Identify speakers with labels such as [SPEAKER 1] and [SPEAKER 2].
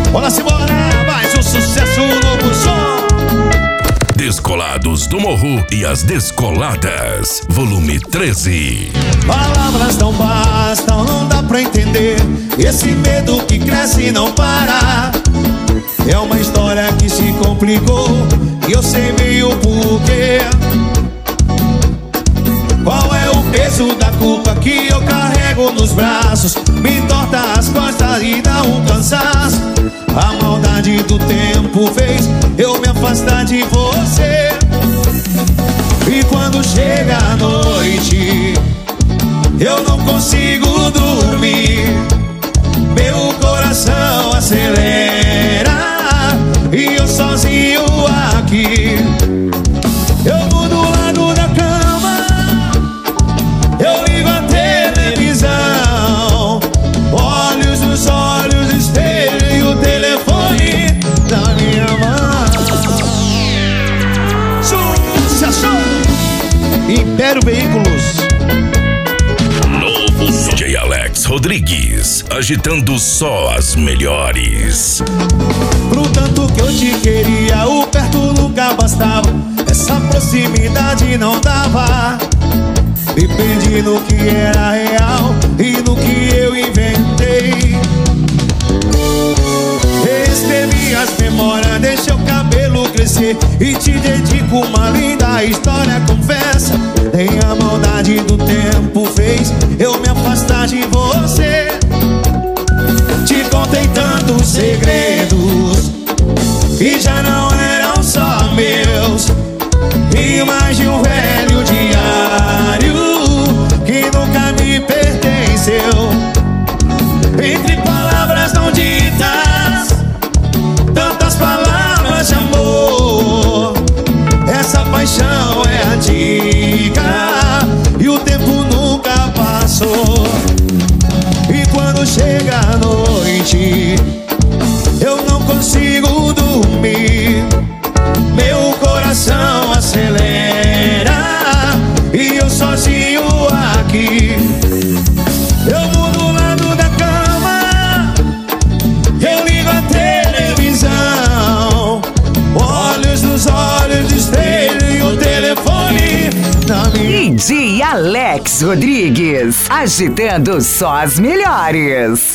[SPEAKER 1] Bora se bora, mais um sucesso, novo som.
[SPEAKER 2] Descolados do Morro e as Descoladas, volume 13.
[SPEAKER 1] Palavras não bastam, não dá pra entender esse medo que cresce e não para. É uma história que se complicou e eu sei meio porquê. Qual é o peso da culpa que eu carrego nos braços? Me torta as costas e dá um cansaço. A maldade do tempo fez eu me afastar de você. E quando chega a noite, eu não consigo dormir. Meu coração acelera e eu sozinho aqui. Eu vou do lado da cama, eu ligo a televisão, olhos nos olhos, espelho e o telefone da minha mão. Sucesso! Império Veículos.
[SPEAKER 2] Novo DJ Alex Rodrigues, agitando só as melhores.
[SPEAKER 1] Pro tanto que eu te queria, o perto nunca bastava. Essa proximidade não dava. Me perdi no que era real e no que eu inventei. Escrevi as memórias, deixei o cabelo crescer e te dedico uma linda história, confessa. Nem a maldade do tempo fez eu me afastar de você. Te contei tantos segredos que já não eram só meus, e mais de um velho diário que nunca me pertenceu. Entre palavras não ditas, tantas palavras de amor. Essa paixão é antiga e o tempo nunca passou. E quando chega a noite, eu não consigo dormir. Meu coração acelera e eu sozinho aqui. Eu vou do lado da cama, eu ligo a televisão, olhos nos olhos, espelho e o telefone na minha.
[SPEAKER 3] DJ Alex Rodrigues, agitando só as melhores.